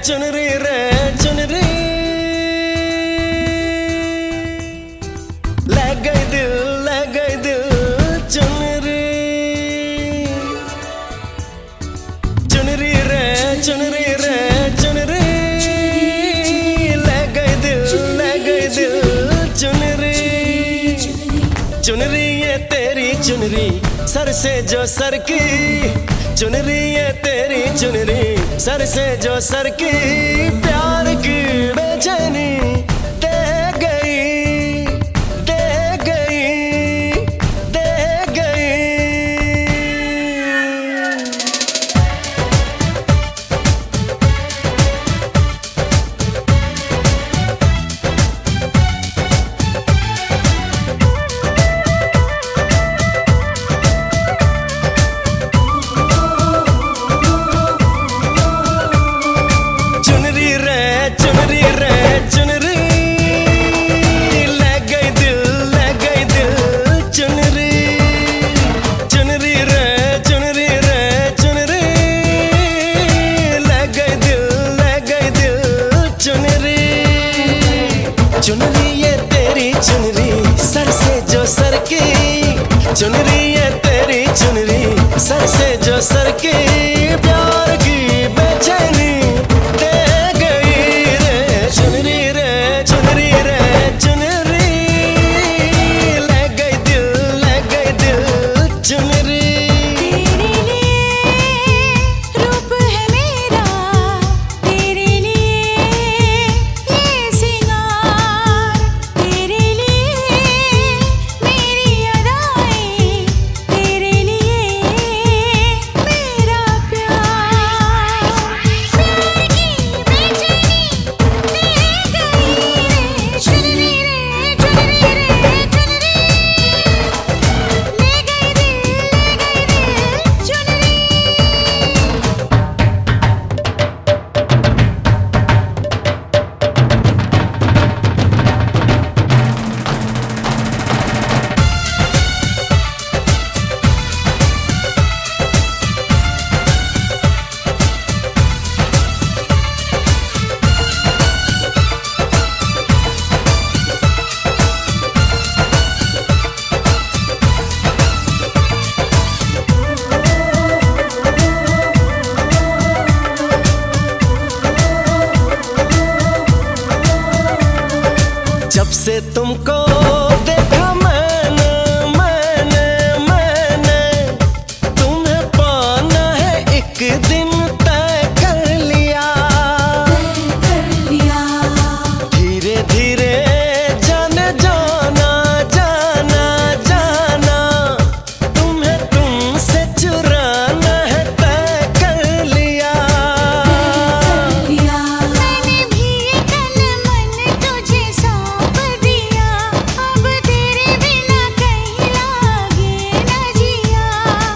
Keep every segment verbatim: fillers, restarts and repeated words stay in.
चुनरी रे चुनरी ले गई दिल ले गई दिल चुनरी चुनरी रे चुनरी रे चुनरी ले गई दिल ले गई दिल चुनरी चुनरी ये तेरी चुनरी सर से जो सर की चुनरी ये तेरी चुनरी सर से जो सर की प्यार की बेचैनी दे गई दे गई दे गई। चुनरी ये तेरी चुनरी सर से जो सर की चुनरी ये तेरी चुनरी सर से जो सर की प्यार की बेचैनी दे गई रे चुनरी रे चुनरी रे चुनरी ले गई दिल ले गई दिल चुनरी। जब से तुमको देखा मैंने मैंने मैंने तुम्हें पाना है एक दिन तय कर लिया कर लिया धीरे धीरे जाने जाना जाना जाना तुम्हें तुमसे चुराना है तय कर लिया कर लिया। मैंने भी तन मन तुझे सौंप दिया अब तेरे बिना कहीं लागे न जिया।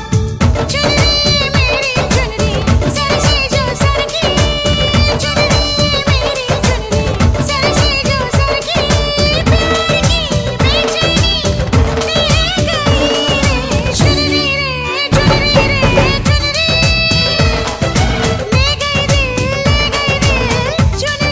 चुनरी मेरी चुनरी सर से जो सर की चुनरी मेरी चुनरी सर से जो सर की प्यार की बेचैनी दे गई रे चुनरी रे चुनरी रे चुनरी ले गई दिल ले गई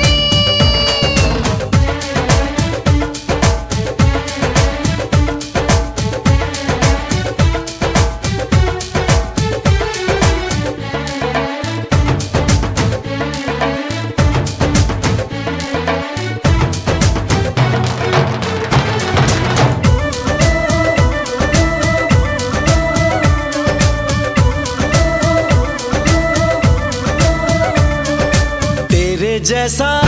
तेरे जैसा